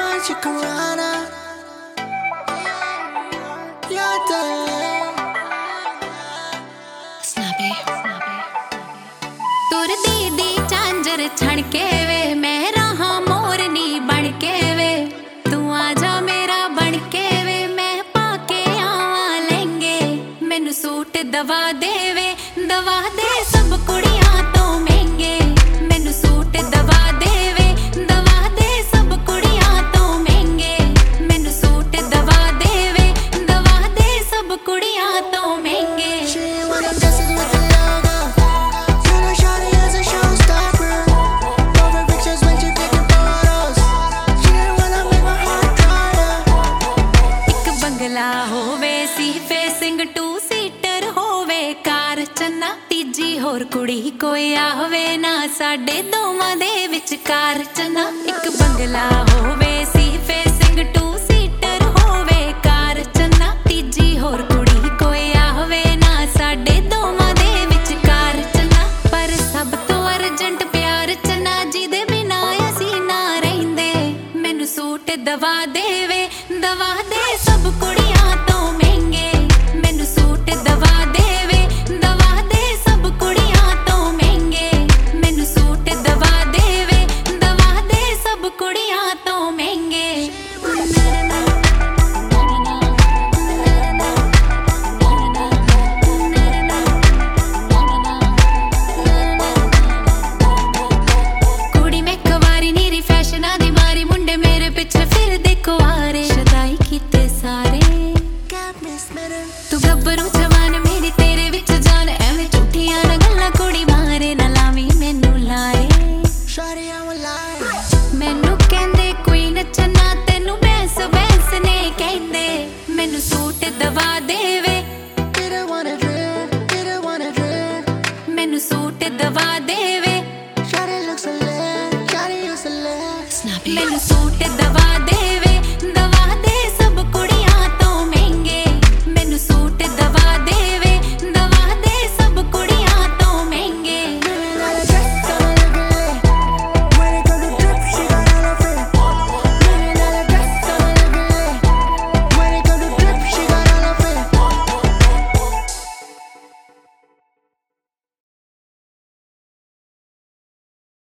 Ponte Corona. तुरदी दी झांझर छड़के वे मैं रहा मोरनी बनके वे तू आजा मेरा बनके वे मैं पाके आवा लेंगे मैनू सूट दवा दे सब कुड़ियां तो महंगे मैनू सूट दवा दे सब कुड़ियां तो महंगे मैनू सूट दवा दे सब कुड़ियां तो महंगे होवे सी फेसिंग 2 सीटर होवे कार चन्ना तीजी होर कुड़ी कोई आवे ना साडे दोवां दे विचकार चन्ना एक बंगला होवे सी फेसिंग 2 सीटर होवे कार चन्ना तीजी होर कुड़ी कोई आवे ना साडे दोवां दे विचकार चन्ना पर सब तो अर्जेंट प्यार चन्ना जिदे बिना असी ना रहिंदे मैनू सूट दवा दे सब कुड़ियां तो महंगे मैनू सूट दवा दे सब कुड़ियां तो महंगे मैनू सूट दवा दे सब कुड़ियां तो महंगे कुड़ी मैं कवारी नीरी फैशना दी मारी मुंडे मेरे पिछे फिर देखो आरे शदाई कीते सारे तू गब्बरू जवान मेरी तेरे विच जान एवें झूठियां ना गल्लां कुड़ी मारे ना लावी मैनू लाए मैनू कहंदे कोई नचना तेनू बैंस ने कहंदे मैनू सूट दवा देवे मैनू सूट दवा देवे मैनू सूट दवा दे